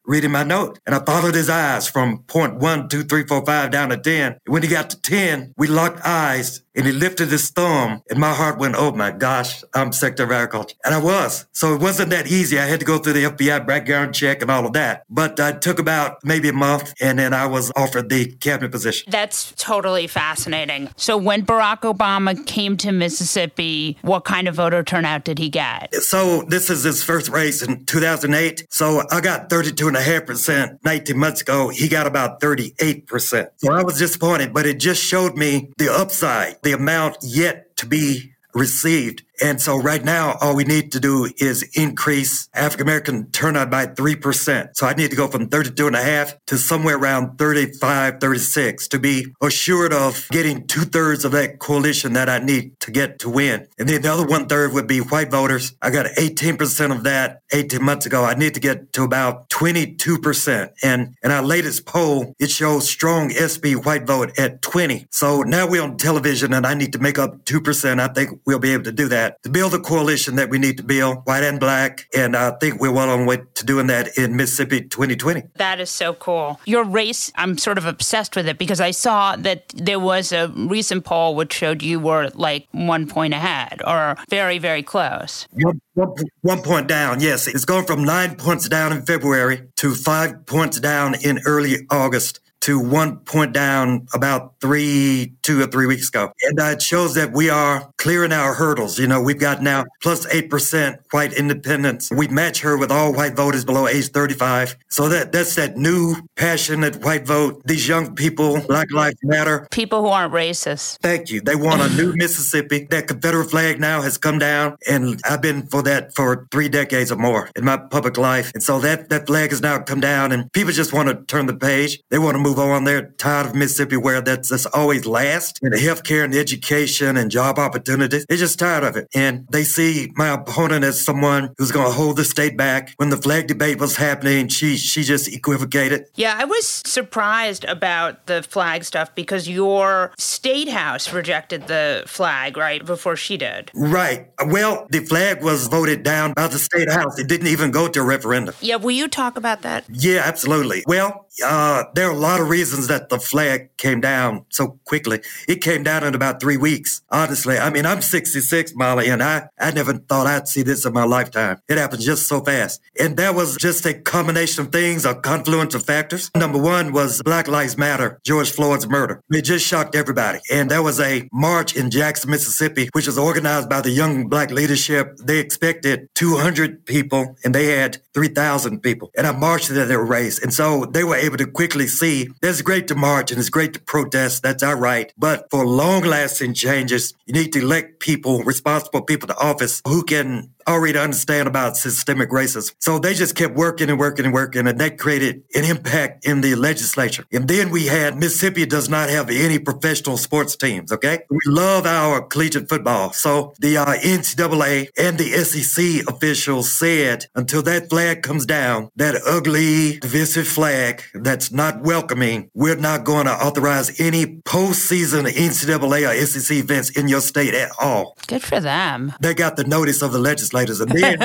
reading my note. And I followed his eyes from point one, two, three, four, five down to ten. When he got to ten, we locked eyes and he lifted his thumb and my heart went, oh my gosh, I'm Secretary of Agriculture. And I was. So it wasn't that easy. I had to go through the F B I background check and all of that. But it took about maybe a month and then I was offered the cabinet position. That's totally fascinating. So when Barack Obama came to Mississippi, what kind of voter turnout did he get? So this is his first race in two thousand eight. So I got thirty-two point five percent nineteen months ago. He got about thirty-eight percent. So I was disappointed, but it just showed me the upside, the amount yet to be received. And so right now, all we need to do is increase African-American turnout by three percent. So I need to go from thirty-two and a half to somewhere around thirty-five, thirty-six to be assured of getting two thirds of that coalition that I need to get to win. And then the other one third would be white voters. I got eighteen percent of that eighteen months ago. I need to get to about twenty-two percent. And in our latest poll, it shows strong S B white vote at twenty. So now we're on television and I need to make up two percent. I think we'll be able to do that. To build a coalition that we need to build, white and black, and I think we're well on the way to doing that in Mississippi twenty twenty. That is so cool. Your race, I'm sort of obsessed with it because I saw that there was a recent poll which showed you were like one point ahead or very, very close. One, one, one point down, yes. It's gone from nine points down in February to five points down in early August to one point down about three, two or three weeks ago. And uh, it shows that we are clearing our hurdles. You know, we've got now plus eight percent white independents. We match her with all white voters below age thirty-five. So that that's that new passionate white vote. These young people, Black Lives Matter. People who aren't racist. Thank you. They want a new Mississippi. That Confederate flag now has come down. And I've been for that for three decades or more in my public life. And so that, that flag has now come down and people just want to turn the page. They want to move on. They're tired of Mississippi where that's, that's always last in the healthcare and education and job opportunities. They're just tired of it. And they see my opponent as someone who's going to hold the state back. When the flag debate was happening, she she just equivocated. Yeah, I was surprised about the flag stuff because your state house rejected the flag, right, before she did. Right. Well, the flag was voted down by the state house. It didn't even go to a referendum. Yeah, will you talk about that? Yeah, absolutely. Well, uh, there are a lot of reasons that the flag came down so quickly. It came down in about three weeks. Honestly, I mean, I'm sixty-six, Molly, and I, I never thought I'd see this in my lifetime. It happened just so fast. And that was just a combination of things, a confluence of factors. Number one was Black Lives Matter, George Floyd's murder. It just shocked everybody. And there was a march in Jackson, Mississippi, which was organized by the young black leadership. They expected two hundred people, and they had three thousand people. And I marched at their race. And so they were able to quickly see there's great to march and it's great to protest. That's our right. But for long-lasting changes, you need to elect people, responsible people to office who can already understand about systemic racism. So they just kept working and working and working, and that created an impact in the legislature. And then we had, Mississippi does not have any professional sports teams, okay? We love our collegiate football. So the uh, N C double A and the S E C officials said, until that flag comes down, that ugly, divisive flag that's not welcoming, we're not going to authorize any postseason N C double A or S E C events in your state at all. Good for them. They got the notice of the legislature. And then,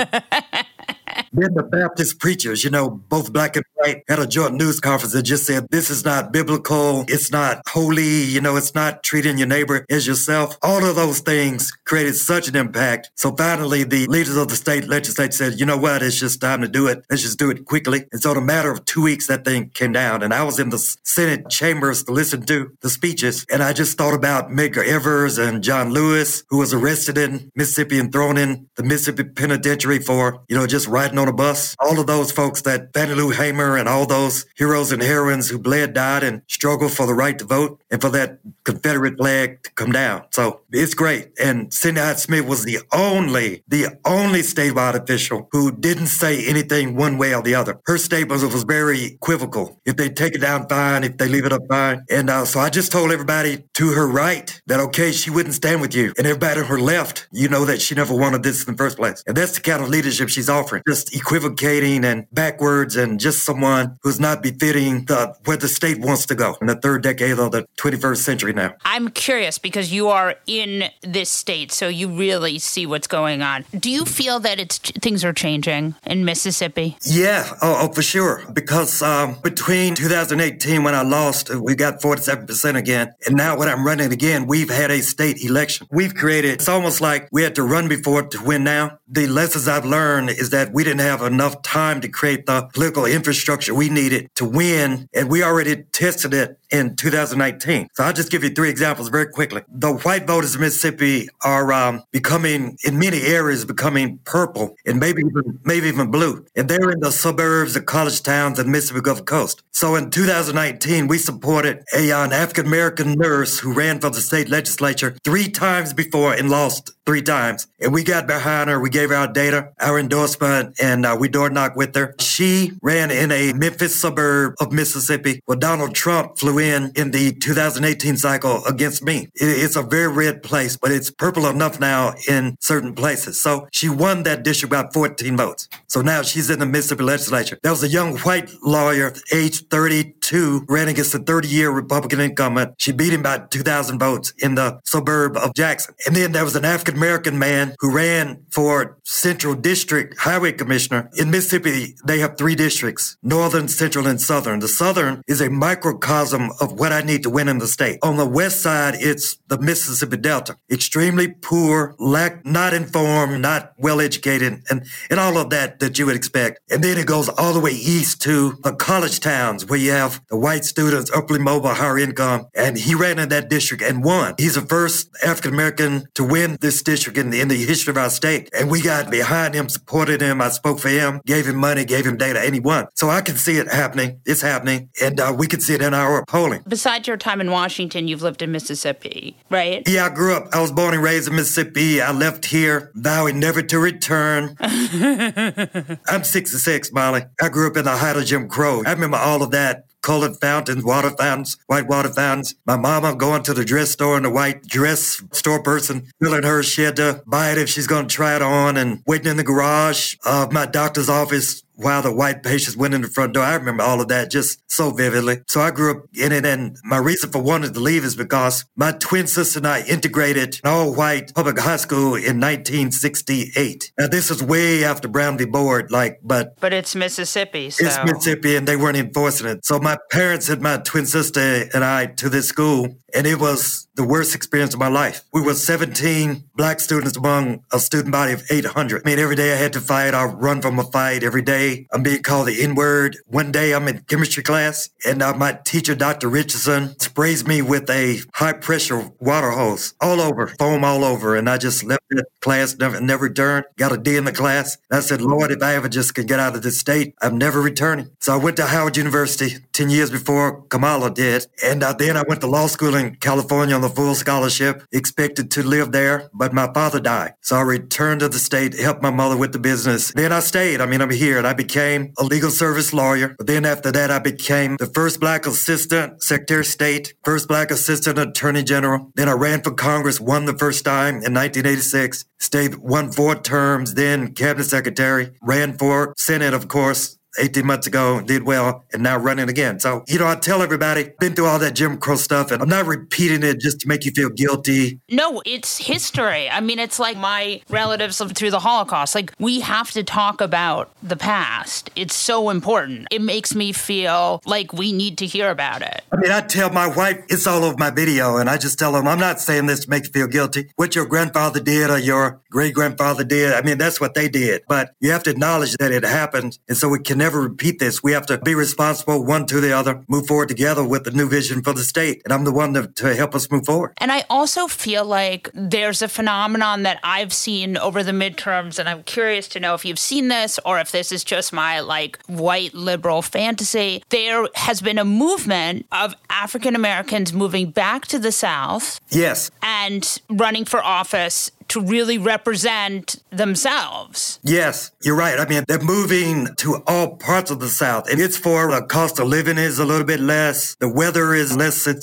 then the Baptist preachers, you know, both black and white, had a joint news conference that just said, this is not biblical, it's not holy, you know, it's not treating your neighbor as yourself. All of those things created such an impact. So finally, the leaders of the state legislature said, you know what, it's just time to do it. Let's just do it quickly. And so in a matter of two weeks, that thing came down. And I was in the Senate chambers to listen to the speeches. And I just thought about Medgar Evers and John Lewis, who was arrested in Mississippi and thrown in the Mississippi penitentiary for, you know, just riding on a bus. All of those folks, that Fannie Lou Hamer and all those heroes and heroines who bled, died, and struggled for the right to vote and for that Confederate flag to come down. So it's great. And Cindy Hyde-Smith was the only, the only statewide official who didn't say anything one way or the other. Her statement was very equivocal. If they take it down, fine. If they leave it up, fine. And uh, so I just told everybody to her right that, okay, she wouldn't stand with you. And everybody on her left, you know that she never wanted this in the first place. And that's the kind of leadership she's offering. Just just equivocating and backwards and just someone who's not befitting the, where the state wants to go in the third decade of the twenty-first century now. I'm curious because you are in this state, so you really see what's going on. Do you feel that it's things are changing in Mississippi? Yeah, oh, oh for sure. Because um, between two thousand eighteen, when I lost, we got forty-seven percent again. And now when I'm running again, we've had a state election. We've created, it's almost like we had to run before to win now. The lessons I've learned is that we didn't have enough time to create the political infrastructure we needed to win. And we already tested it in two thousand nineteen. So I'll just give you three examples very quickly. The white voters of Mississippi are um, becoming, in many areas, becoming purple and maybe even, maybe even blue. And they're in the suburbs, the college towns, and Mississippi Gulf Coast. So in two thousand nineteen, we supported a, uh, an African-American nurse who ran for the state legislature three times before and lost three times. And we got behind her. We gave her our data, our endorsement, and uh, we door-knocked with her. She ran in a Memphis suburb of Mississippi where Donald Trump flew in in the two thousand eighteen cycle against me. It's a very red place, but it's purple enough now in certain places. So she won that district by fourteen votes. So now she's in the Mississippi legislature. There was a young white lawyer, age thirty-two, ran against a thirty-year Republican incumbent. She beat him by two thousand votes in the suburb of Jackson. And then there was an African-American man who ran for Central District Highway Commissioner. In Mississippi, they have three districts, Northern, Central, and Southern. The Southern is a microcosm of what I need to win in the state. On the west side, it's the Mississippi Delta. Extremely poor, lack, not informed, not well-educated, and, and all of that that you would expect. And then it goes all the way east to the college towns where you have the white students, upwardly mobile, higher income. And he ran in that district and won. He's the first African-American to win this district in the, in the history of our state. And we got behind him, supported him. I spoke for him, gave him money, gave him data, and he won. So I can see it happening. It's happening. And uh, we can see it in our polling. Besides your time in Washington, you've lived in Mississippi, right? Yeah, I grew up. I was born and raised in Mississippi. I left here, vowing never to return. I'm sixty-six, Molly. I grew up in the height of Jim Crow. I remember all of that. Colored fountains, water fountains, white water fountains. My mama going to the dress store and the white dress store person telling her she had to buy it if she's going to try it on, and waiting in the garage of my doctor's office while the white patients went in the front door. I remember all of that just so vividly. So I grew up in it, and my reason for wanting to leave is because my twin sister and I integrated an all-white public high school in nineteen sixty-eight. Now, this is way after Brown v. Board, like, but... But it's Mississippi, so... It's Mississippi, and they weren't enforcing it. So my parents sent my twin sister and I to this school, and it was the worst experience of my life. We were seventeen black students among a student body of eight hundred. I mean, every day I had to fight. I run from a fight every day. I'm being called the N-word. One day I'm in chemistry class, and uh, my teacher, Doctor Richardson, sprays me with a high-pressure water hose all over, foam all over, and I just left the class, never, never returned, got a D in the class. And I said, Lord, if I ever just could get out of this state, I'm never returning. So I went to Howard University ten years before Kamala did, and uh, then I went to law school in California on the full scholarship, expected to live there, but my father died. So I returned to the state, helped my mother with the business. Then I stayed. I mean, I'm here, and I became a legal service lawyer. But then after that, I became the first black assistant Secretary of State, first black assistant Attorney General. Then I ran for Congress, won the first time in nineteen eighty-six, stayed, won four terms, then Cabinet Secretary, ran for Senate, of course, eighteen months ago, did well, and now running again. So, you know, I tell everybody, been through all that Jim Crow stuff, and I'm not repeating it just to make you feel guilty. No, it's history. I mean, it's like my relatives lived through the Holocaust. Like, we have to talk about the past. It's so important. It makes me feel like we need to hear about it. I mean, I tell my wife, it's all over my video, and I just tell them, I'm not saying this to make you feel guilty. What your grandfather did or your great-grandfather did, I mean, that's what they did. But you have to acknowledge that it happened, and so we can never repeat this. We have to be responsible, one to the other, move forward together with the new vision for the state. And I'm the one to, to help us move forward. And I also feel like there's a phenomenon that I've seen over the midterms, and I'm curious to know if you've seen this or if this is just my, like, white liberal fantasy. There has been a movement of African Americans moving back to the South. Yes. And running for office to really represent themselves. Yes, you're right. I mean, they're moving to all parts of the South, and it's for the cost of living is a little bit less. The weather is less. It's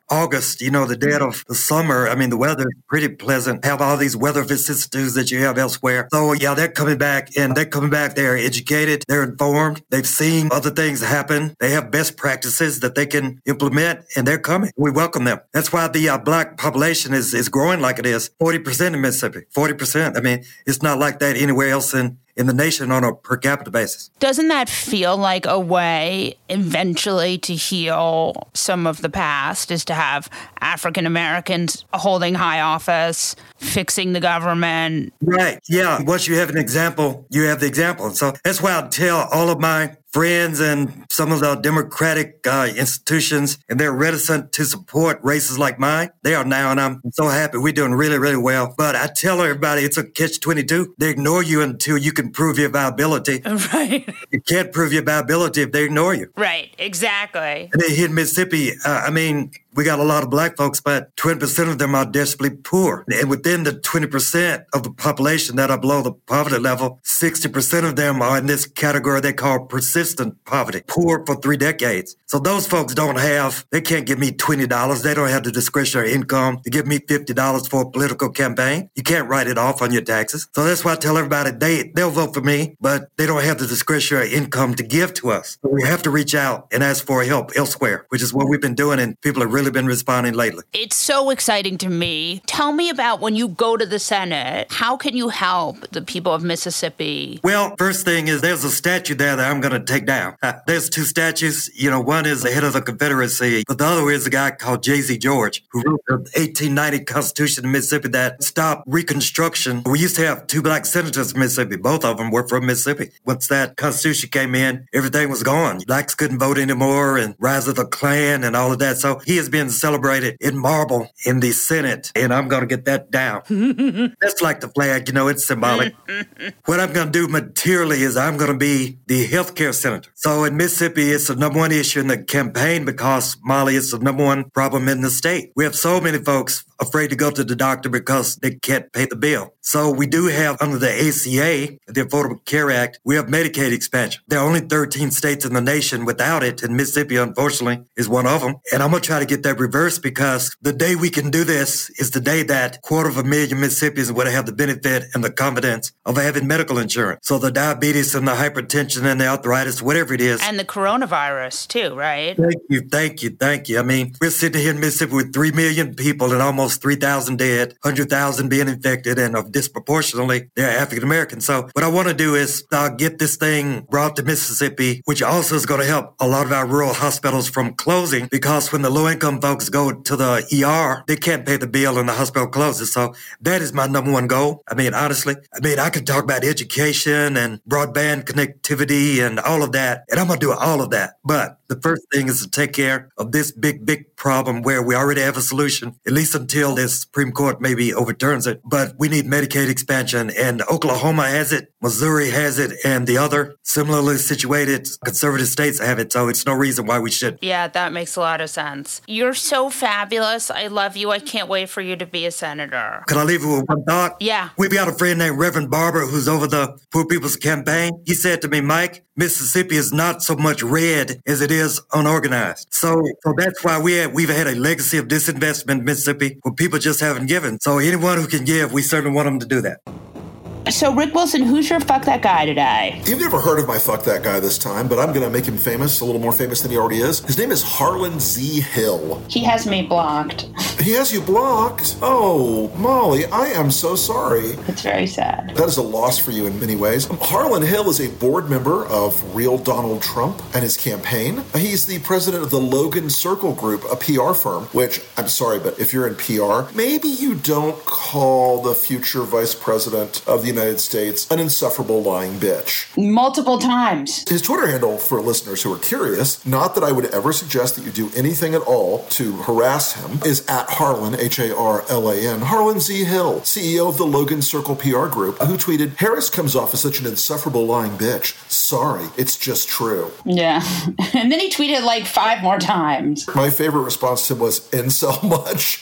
August, you know, the dead of the summer. I mean, the weather is pretty pleasant. Have all these weather vicissitudes that you have elsewhere. So, yeah, they're coming back, and they're coming back. They're educated. They're informed. They've seen other things happen. They have best practices that they can implement, and they're coming. We welcome them. That's why the uh, black population is, is growing like it is. forty percent in Mississippi. forty percent. I mean, it's not like that anywhere else in in the nation on a per capita basis. Doesn't that feel like a way eventually to heal some of the past, is to have African Americans holding high office, fixing the government? Right. Yeah. Once you have an example, you have the example. And so that's why I tell all of my friends and some of the democratic uh, institutions, and they're reticent to support races like mine. They are now, and I'm so happy. We're doing really, really well. But I tell everybody it's a catch twenty-two. They ignore you until you can prove your viability. Right. You can't prove your viability if they ignore you. Right, exactly. And here in Mississippi, uh, I mean, we got a lot of black folks, but twenty percent of them are desperately poor. And within the twenty percent of the population that are below the poverty level, sixty percent of them are in this category they call persistent poverty, poor for three decades. So those folks don't have, they can't give me twenty dollars. They don't have the discretionary income to give me fifty dollars for a political campaign. You can't write it off on your taxes. So that's why I tell everybody they, they'll vote for me, but they don't have the discretionary income to give to us. So we have to reach out and ask for help elsewhere, which is what we've been doing, and people have really been responding lately. It's so exciting to me. Tell me about when you go to the Senate, how can you help the people of Mississippi? Well, first thing is there's a statue there that I'm going to take down. Uh, there's two statues. You know, one is the head of the Confederacy, but the other is a guy called J Z George, who wrote the eighteen ninety Constitution of Mississippi that stopped Reconstruction. We used to have two black senators in Mississippi. Both of them were from Mississippi. Once that Constitution came in, everything was gone. Blacks couldn't vote anymore, and rise of the Klan and all of that. So he has been celebrated in marble in the Senate, and I'm going to get that down. That's like the flag, you know, it's symbolic. What I'm going to do materially is I'm going to be the healthcare senator. So in Mississippi, it's the number one issue in the campaign because, Molly, it's the number one problem in the state. We have so many folks afraid to go to the doctor because they can't pay the bill. So we do have, under the A C A, the Affordable Care Act, we have Medicaid expansion. There are only thirteen states in the nation without it, and Mississippi, unfortunately, is one of them. And I'm going to try to get that reversed because the day we can do this is the day that quarter of a million Mississippians would have the benefit and the confidence of having medical insurance. So the diabetes and the hypertension and the arthritis, whatever it is. And the coronavirus, too, right? Thank you, thank you, thank you. I mean, we're sitting here in Mississippi with three million people and almost three thousand dead, one hundred thousand being infected, and of disproportionately, they're African American. So what I want to do is uh, get this thing brought to Mississippi, which also is going to help a lot of our rural hospitals from closing, because when the low-income folks go to the E R, they can't pay the bill and the hospital closes. So that is my number one goal. I mean, honestly, I mean, I could talk about education and broadband connectivity and all of that, and I'm going to do all of that. But the first thing is to take care of this big, big problem where we already have a solution, at least until the Supreme Court maybe overturns it. But we need Medicaid expansion, and Oklahoma has it, Missouri has it, and the other similarly situated conservative states have it. So it's no reason why we should. Yeah, that makes a lot of sense. You're so fabulous. I love you. I can't wait for you to be a senator. Can I leave you with one thought? Yeah. We've got a friend named Reverend Barber who's over the Poor People's Campaign. He said to me, Mike, Mississippi is not so much red as it is unorganized. So, so that's why we have, we've had a legacy of disinvestment in Mississippi where people just haven't given. So anyone who can give, we certainly want them to do that. So, Rick Wilson, who's your fuck that guy today? You've never heard of my fuck that guy this time, but I'm going to make him famous, a little more famous than he already is. His name is Harlan Z. Hill. He has me blocked. He has you blocked? Oh, Molly, I am so sorry. It's very sad. That is a loss for you in many ways. Harlan Hill is a board member of Real Donald Trump and his campaign. He's the president of the Logan Circle Group, a P R firm, which, I'm sorry, but if you're in P R, maybe you don't call the future vice president of the United States an insufferable lying bitch. Multiple times. His Twitter handle, for listeners who are curious, not that I would ever suggest that you do anything at all to harass him, is at Harlan, H A R L A N, Harlan Z. Hill, C E O of the Logan Circle P R Group, who tweeted, Harris comes off as such an insufferable lying bitch. Sorry, it's just true. Yeah. And then he tweeted like five more times. My favorite response to him was, incel much?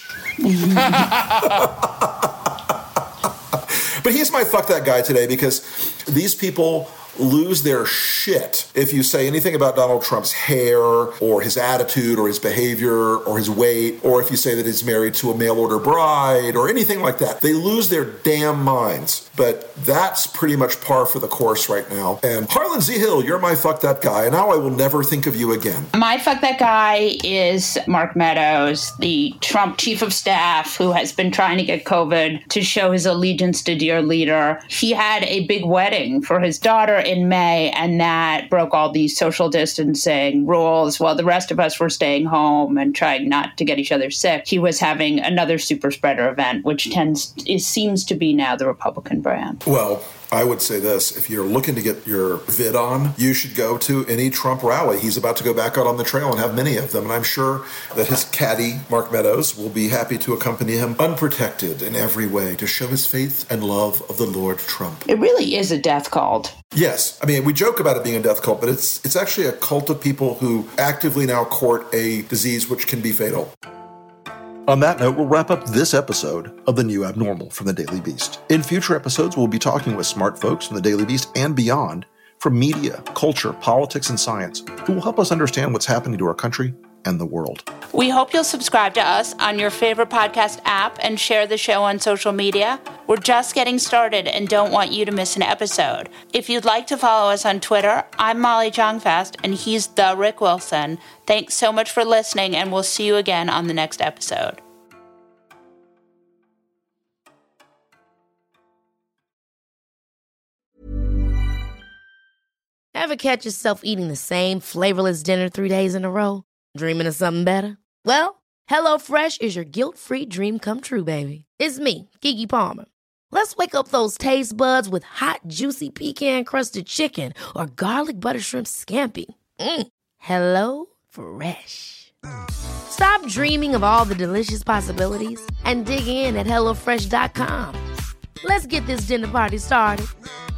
But he's my fuck that guy today because these people lose their shit if you say anything about Donald Trump's hair or his attitude or his behavior or his weight, or if you say that he's married to a mail-order bride or anything like that. They lose their damn minds. But that's pretty much par for the course right now. And Harlan Z. Hill, you're my fuck that guy, and now I will never think of you again. My fuck that guy is Mark Meadows, the Trump chief of staff who has been trying to get COVID to show his allegiance to dear leader. He had a big wedding for his daughter in May, and that broke all these social distancing rules while the rest of us were staying home and trying not to get each other sick. He was having another super spreader event, which tends it seems to be now the Republican brand. Well, I would say this, if you're looking to get your vid on, you should go to any Trump rally. He's about to go back out on the trail and have many of them. And I'm sure that his caddy, Mark Meadows, will be happy to accompany him unprotected in every way to show his faith and love of the Lord Trump. It really is a death cult. Yes. I mean, we joke about it being a death cult, but it's it's actually a cult of people who actively now court a disease which can be fatal. On that note, we'll wrap up this episode of The New Abnormal from the Daily Beast. In future episodes, we'll be talking with smart folks from the Daily Beast and beyond, from media, culture, politics, and science, who will help us understand what's happening to our country and the world. We hope you'll subscribe to us on your favorite podcast app and share the show on social media. We're just getting started and don't want you to miss an episode. If you'd like to follow us on Twitter, I'm Molly Jong-Fast and he's the Rick Wilson. Thanks so much for listening, and we'll see you again on the next episode. Ever catch yourself eating the same flavorless dinner three days in a row? Dreaming of something better? Well, HelloFresh is your guilt-free dream come true, baby. It's me, Keke Palmer. Let's wake up those taste buds with hot, juicy pecan-crusted chicken or garlic butter shrimp scampi. Mm. Hello Fresh. Stop dreaming of all the delicious possibilities and dig in at HelloFresh dot com. Let's get this dinner party started.